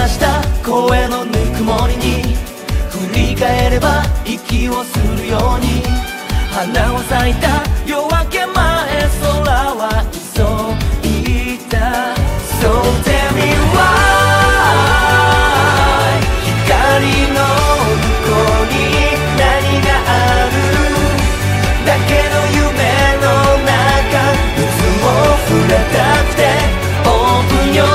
した声のぬくもりに振り返れば息をするように花は咲いた夜明け前空は急いた So tell me why 光の向こうに何があるだけの夢の中いつも触れたくて Open your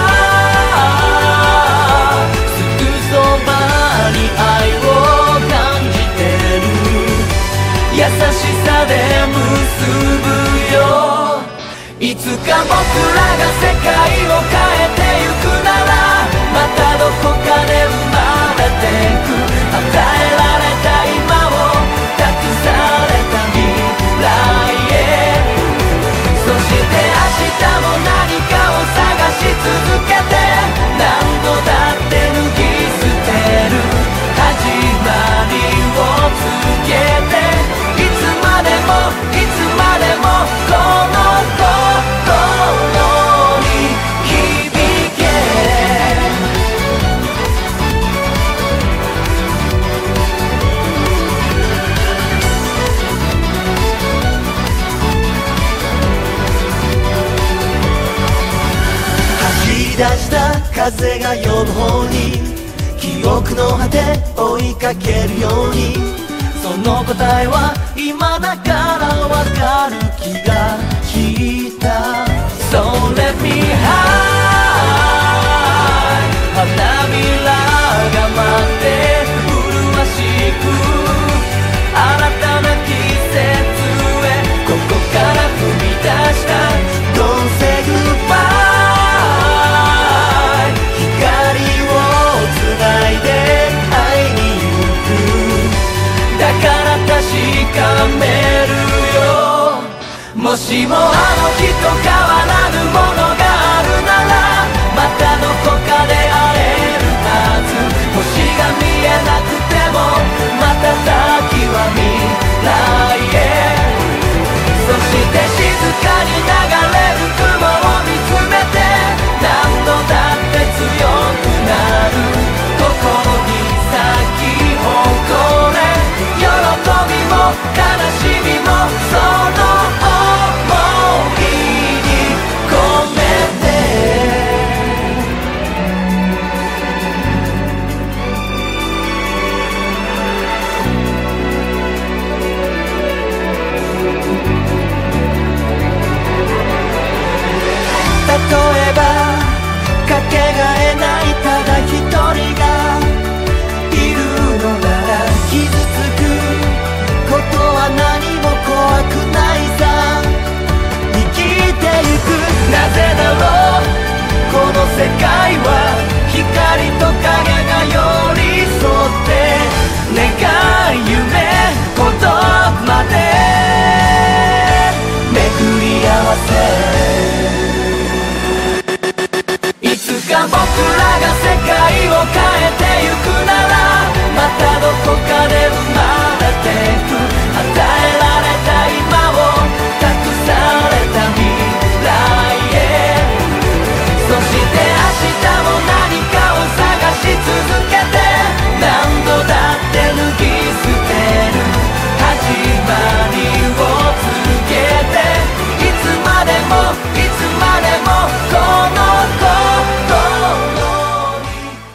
heart すぐそばに愛を感じてる優しさで結ぶよいつか僕らが世界を変えてゆくならまたどこかで生まれてく与えられた今を託された未来へそして明日も何かを探し続けて何度だって脱ぎ捨てる始まりを告げていつまでもいつまでもこの心に響け走り出した風が夜の方に記憶の果て追いかけるようにその答えは今だからわかる気がした So let me high 花びらが舞って麗しく新たな季節へここから踏み出した Don't say goodbye 光をつないで会いに行くだから確かめるよもしもあの日と変わらぬものがあるならまたどこかで会えるはず星が見えなくても瞬きは未来